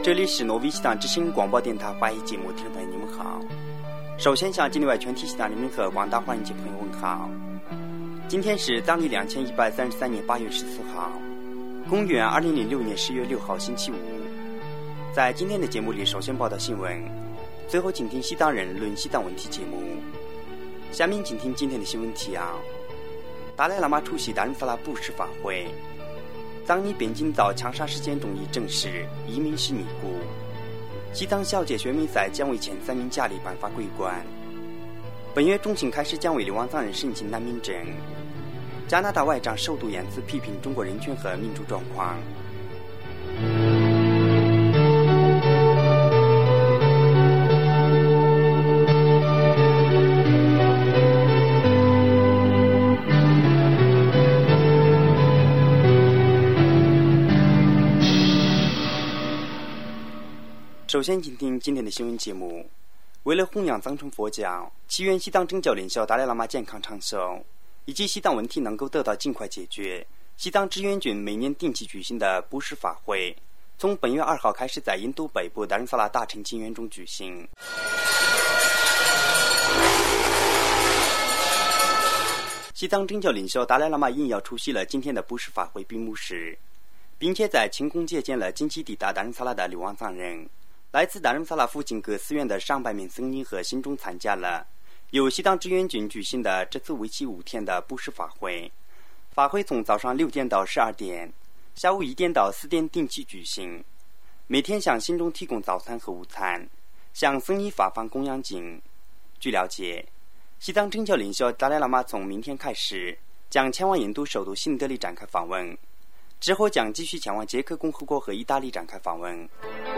这里是诺维西藏之声广播电台华语节目，听众朋友你们好。首先向境内外全体西藏人民和广大华人界朋友问好。今天是藏历2133年8月14号，公元2006年10月6号星期五。在今天的节目里，首先报道新闻，最后请听西藏人论西藏问题节目。下面请听今天的新闻提要：达赖喇嘛出席达仁萨拉布施法会。藏尼边境遭枪杀事件中已证实移民是尼姑。西藏小姐选美赛将为前3名佳丽颁发桂冠。本月中旬开始将为流亡藏人申请难民证。加拿大外长首度严词批评中国人权和民主状况。首先请听今天的新闻节目。为了弘扬藏传佛教，祈愿西藏政教领袖达赖喇嘛健康长寿，以及西藏问题能够得到尽快解决，西藏志愿军每年定期举行的布施法会，从本月2号开始在印度北部达仁萨拉大城景园中举行。西藏政教领袖达赖喇嘛应邀出席了今天的布施法会闭幕式，并且在庆功接见了近期抵达达仁萨拉的流亡藏人。来自达仁萨拉附近各寺院的上百名僧尼和信众参加了由西藏志愿军举行的这次为期5天的布施法会。法会从早上6点到12点，下午1点到4点定期举行，每天向信众提供早餐和午餐，向僧尼发放供养金。据了解，西藏政教领袖达赖喇嘛从明天开始将前往印度首都新德里展开访问，之后将继续前往捷克共和国和意大利展开访问。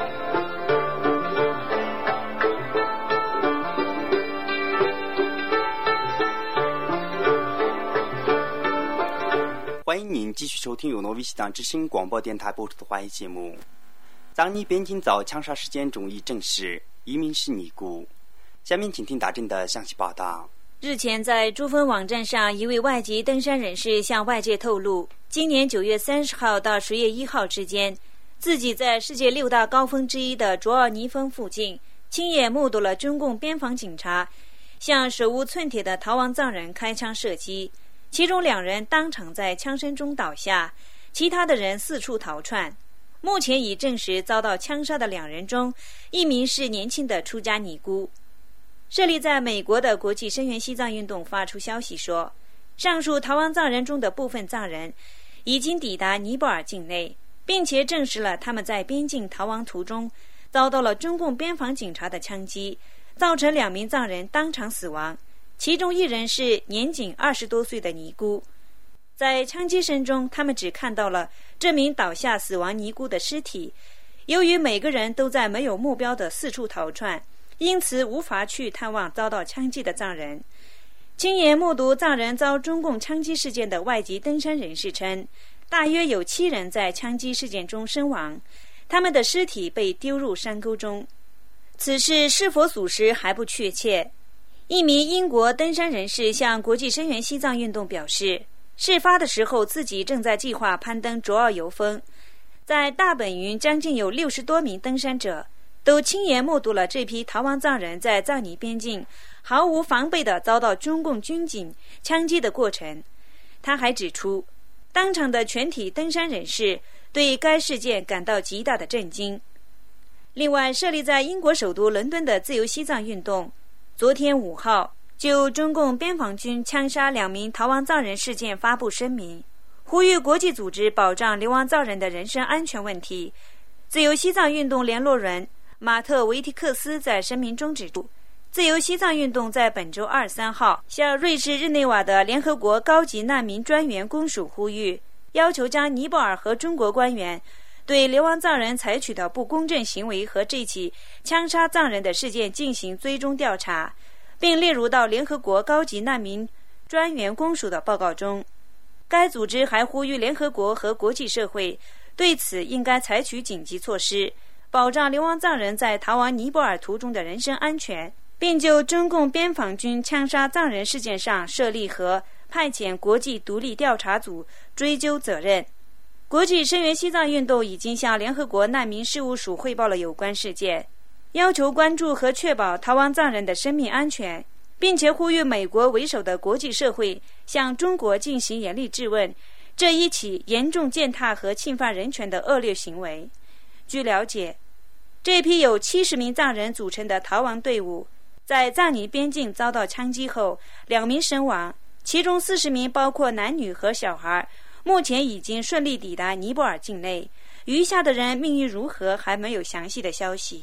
欢迎您继续收听由诺维西藏之声广播电台播出的华语节目。藏尼边境遭枪杀事件中已证实移民是尼姑。下面请听大震的详细报道。 日前在珠峰网站上，一位外籍登山人士向外界透露，今年9月30号到10月1号之间，自己在世界6大高峰之一的卓尔尼峰附近亲眼目睹了中共边防警察向手无寸铁的逃亡藏人开枪射击，其中2人当场在枪声中倒下，其他的人四处逃窜。目前已证实遭到枪杀的2人中，1名是年轻的出家尼姑。设立在美国的国际声援西藏运动发出消息说，上述逃亡藏人中的部分藏人已经抵达尼泊尔境内，并且证实了他们在边境逃亡途中遭到了中共边防警察的枪击，造成2名藏人当场死亡，其中1人是年仅20多岁的尼姑。在枪击声中，他们只看到了这名倒下死亡尼姑的尸体。由于每个人都在没有目标的四处逃窜，因此无法去探望遭到枪击的藏人。亲眼目睹藏人遭中共枪击事件的外籍登山人士称，大约有7人在枪击事件中身亡，他们的尸体被丢入山沟中。此事是否属实还不确切。一名英国登山人士向国际声援西藏运动表示，事发的时候自己正在计划攀登卓尔油峰，在大本营将近有60多名登山者都亲眼目睹了这批逃亡藏人在藏尼边境毫无防备地遭到中共军警枪击的过程。他还指出，当场的全体登山人士对该事件感到极大的震惊。另外，设立在英国首都伦敦的自由西藏运动昨天5号就中共边防军枪杀2名逃亡藏人事件发布声明，呼吁国际组织保障流亡藏人的人身安全问题。自由西藏运动联络人马特维提克斯在声明中指出，自由西藏运动在本周2、3号向瑞士日内瓦的联合国高级难民专员公署呼吁，要求将尼泊尔和中国官员对流亡藏人采取的不公正行为和这起枪杀藏人的事件进行追踪调查，并列入到联合国高级难民专员公署的报告中。该组织还呼吁联合国和国际社会对此应该采取紧急措施，保障流亡藏人在逃亡尼泊尔途中的人身安全，并就中共边防军枪杀藏人事件上设立和派遣国际独立调查组追究责任。 国际声援西藏运动已经向联合国难民事务署汇报了有关事件，要求关注和确保逃亡藏人的生命安全，并且呼吁美国为首的国际社会向中国进行严厉质问这一起严重践踏和侵犯人权的恶劣行为。据了解，这批有70名藏人组成的逃亡队伍在藏尼边境遭到枪击后，2名身亡，其中40名包括男女和小孩，目前已经顺利抵达尼泊尔境内，余下的人命运如何还没有详细的消息。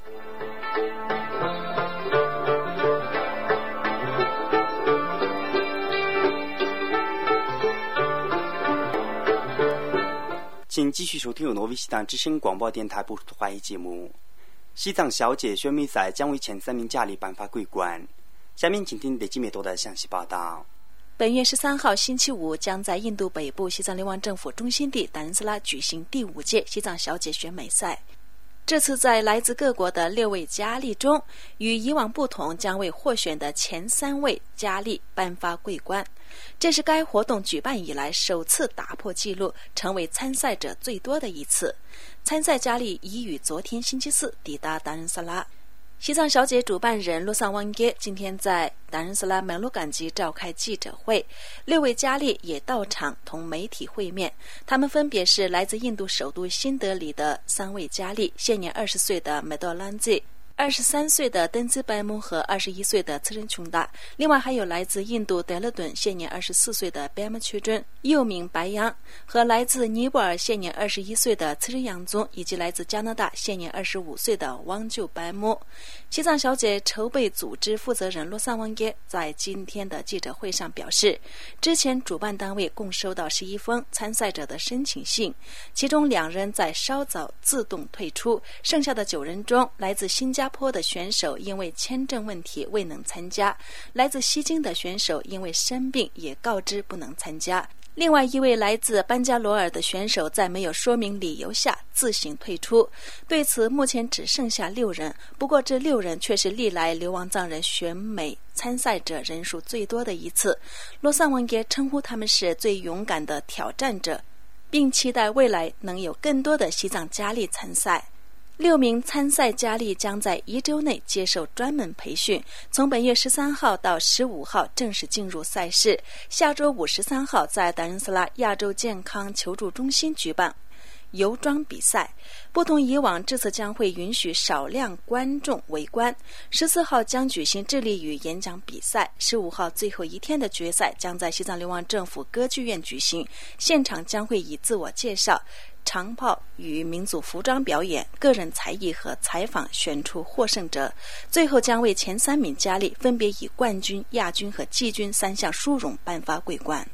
请继续收听由挪威西藏之声广播电台播出的华语节目。西藏小姐选美赛将为前3名佳丽颁发桂冠。下面请听你的几米多的详细报道。 本月13号星期五将在印度北部西藏流亡政府中心地达仁斯拉举行第5届西藏小姐选美赛。这次在来自各国的6位佳丽中，与以往不同，将为获选的前3位佳丽颁发桂冠。这是该活动举办以来首次打破纪录，成为参赛者最多的一次。参赛佳丽已于昨天星期四抵达达仁萨拉。西藏小姐主办人洛桑旺耶今天在达仁萨拉梅鲁岗吉召开记者会，6位佳丽也到场同媒体会面。她们分别是来自印度首都新德里的3位佳丽，现年20岁的梅多兰吉、23岁的登兹白木和21岁的次仁琼达，另外还有来自印度德勒顿现年24岁的白木曲尊、又名白杨，和来自尼泊尔现年21岁的次仁杨宗，以及来自加拿大现年25岁的汪旧白木。西藏小姐筹备组织负责人洛桑旺耶在今天的记者会上表示，之前主办单位共收到11封参赛者的申请信，其中2人在稍早自动退出，剩下的9人中，来自新加坡的选手因为签证问题未能参加，来自西京的选手因为生病也告知不能参加，另外1位来自班加罗尔的选手在没有说明理由下自行退出。对此目前只剩下6人，不过这6人却是历来流亡藏人选美参赛者人数最多的一次。洛桑旺耶称呼他们是最勇敢的挑战者，并期待未来能有更多的西藏佳丽参赛。6名参赛佳丽将在1周内接受专门培训，从本月13号到15号正式进入赛事，下周5、13号在达仁斯拉亚洲健康求助中心举办游装比赛。不同以往，这次将会允许少量观众围观。14号将举行智力与演讲比赛，15号最后一天的决赛将在西藏流亡政府歌剧院举行，现场将会以自我介绍、长炮与民族服装表演、个人才艺和采访选出获胜者，最后将为前3名佳丽分别以冠军、亚军和季军3项殊荣颁发桂冠。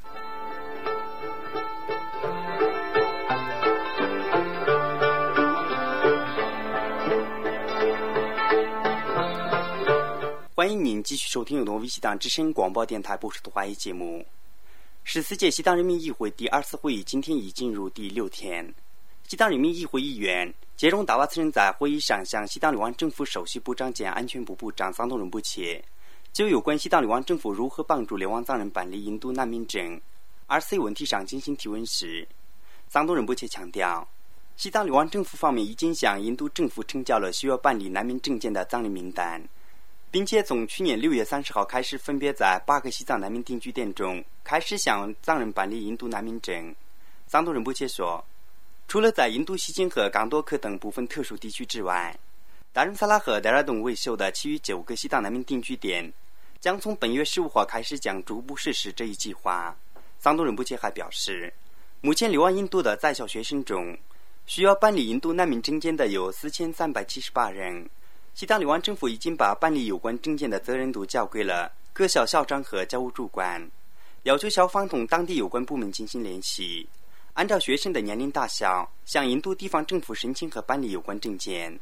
欢迎您继续收听由挪威西藏之声广播电台播出的华语节目。14届西藏人民议会第2次会议今天已进入第6天。西藏人民议会议员杰荣达瓦次仁在会议上向西藏流亡政府首席部长兼安全部部长桑东仁布切就有关西藏流亡政府如何帮助流亡藏人办理印度难民证 RC 问题上进行提问时，桑东仁布切强调，西藏流亡政府方面已经向印度政府呈交了需要办理难民证件的藏人名单，并且从去年6月30号开始，分别在8个西藏难民定居点中开始向藏人办理印度难民证。桑东仁布切说，除了在印度西京和刚多克等部分特殊地区之外，达仁萨拉和德拉东为首的其余9个西藏难民定居点将从本月15号开始将逐步实施这一计划。桑东仁布切还表示，目前流亡印度的在校学生中，需要办理印度难民证件的有4378人。西藏流亡政府已经把办理有关证件的责任都交给了各校校长和教务主管，要求校方同当地有关部门进行联系，按照学生的年龄大小向印度地方政府申请和办理有关证件。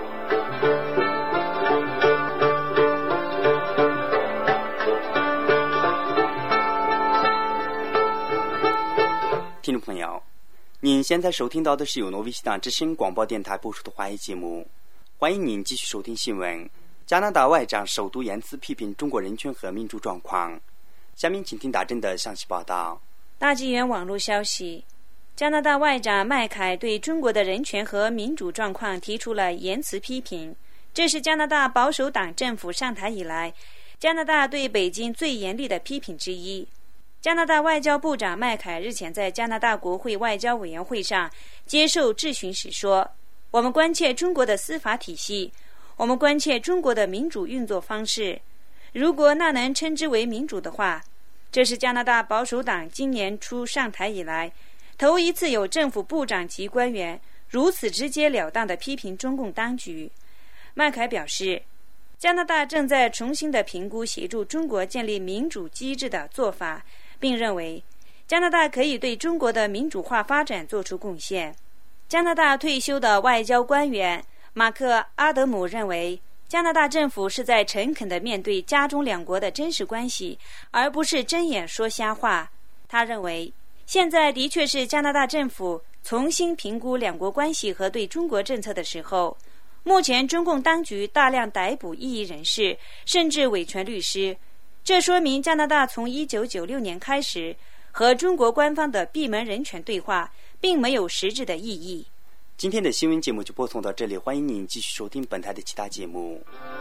听众朋友，您现在收听到的是由挪威西藏之声广播电台播出的华语节目，欢迎您继续收听新闻。加拿大外长首都言辞批评中国人权和民主状况。下面请听大震的详细报道。 大纪元网络消息， 加拿大外长麦凯对中国的人权和民主状况提出了严词批评，这是加拿大保守党政府上台以来，加拿大对北京最严厉的批评之一。加拿大外交部长麦凯日前在加拿大国会外交委员会上接受质询时说，我们关切中国的司法体系，我们关切中国的民主运作方式，如果那能称之为民主的话，这是加拿大保守党今年初上台以来头一次有政府部长级官员如此直截了当地批评中共当局。麦凯表示，加拿大正在重新的评估协助中国建立民主机制的做法，并认为加拿大可以对中国的民主化发展做出贡献。加拿大退休的外交官员马克·阿德姆认为，加拿大政府是在诚恳地面对加中两国的真实关系，而不是睁眼说瞎话。他认为，现在的确是加拿大政府重新评估两国关系和对中国政策的时候。目前中共当局大量逮捕异议人士，甚至维权律师，这说明加拿大从1996年开始和中国官方的闭门人权对话并没有实质的意义。 今天的新闻节目就播送到这里，欢迎您继续收听本台的其他节目。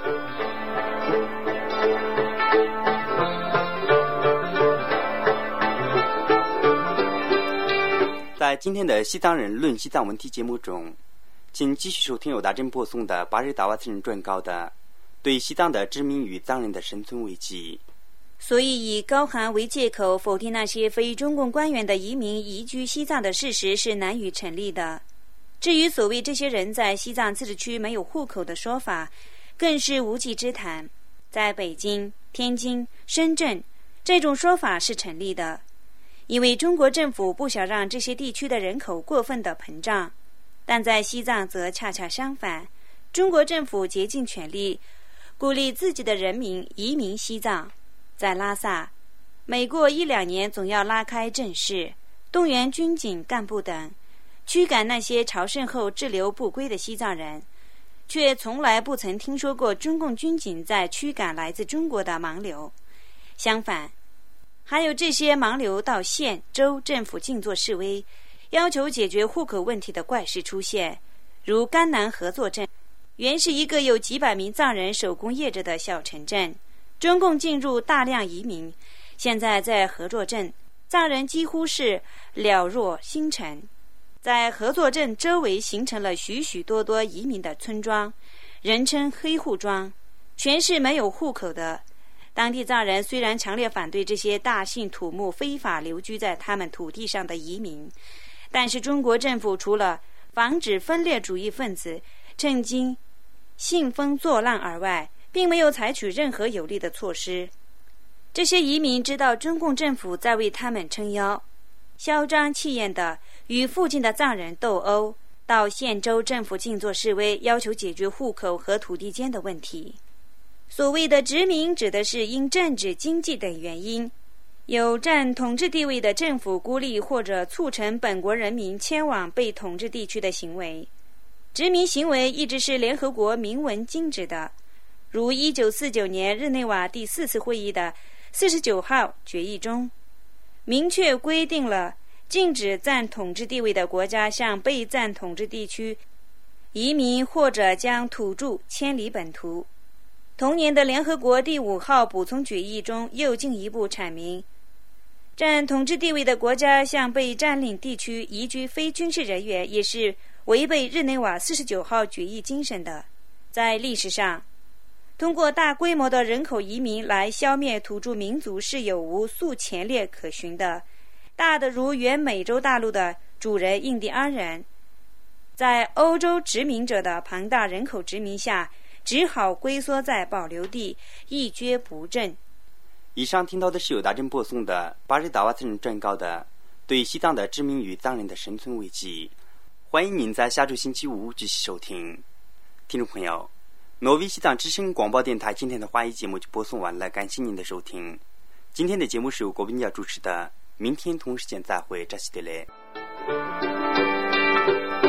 在今天的西藏人论西藏问题节目中，请继续收听由大珍播送的巴日达瓦斯人撰稿的对西藏的殖民与藏人的生存危机。 所以以高寒为借口否定那些非中共官员的移民移居西藏的事实是难以成立的。至于所谓这些人在西藏自治区没有户口的说法，更是无稽之谈。在北京、天津、深圳，这种说法是成立的，因为中国政府不想让这些地区的人口过分的膨胀。但在西藏则恰恰相反，中国政府竭尽全力鼓励自己的人民移民西藏。在拉萨，每过1-2年总要拉开阵势，动员军警干部等，驱赶那些朝圣后滞留不归的西藏人，却从来不曾听说过中共军警在驱赶来自中国的盲流。相反，还有这些盲流到县、州政府静坐示威，要求解决户口问题的怪事出现，如甘南合作镇，原是一个有几百名藏人手工业者的小城镇，中共进入大量移民，现在在合作镇，藏人几乎是了若星辰。在合作镇周围形成了许许多多移民的村庄，人称黑户庄，全是没有户口的。当地藏人虽然强烈反对这些大姓土木非法留居在他们土地上的移民，但是中国政府除了防止分裂主义分子趁机兴风作浪而外，并没有采取任何有力的措施。这些移民知道中共政府在为他们撑腰，嚣张气焰地与附近的藏人斗殴，到县州政府静坐示威，要求解决户口和土地间的问题。所谓的殖民指的是因政治、经济等原因，有占统治地位的政府孤立或者促成本国人民迁往被统治地区的行为。殖民行为一直是联合国明文禁止的，如1949年日内瓦第4次会议的49号决议中，明确规定了禁止占统治地位的国家向被占统治地区移民或者将土著迁离本土。同年的联合国第5号补充决议中又进一步阐明，占统治地位的国家向被占领地区移居非军事人员也是违背日内瓦49号决议精神的。在历史上，通过大规模的人口移民来消灭土著民族是有无数前例可循的，大的如原美洲大陆的主人印第安人，在欧洲殖民者的庞大人口殖民下，只好龟缩在保留地，一蹶不振。 以上听到的是由大珍播送的巴日达瓦斯人撰稿的对西藏的殖民与藏人的生存危机。欢迎您在下周星期五继续收听。听众朋友，挪威西藏之声广播电台今天的华语节目就播送完了，感谢您的收听。今天的节目是由郭文佳主持的，明天同时间再会，扎西德勒。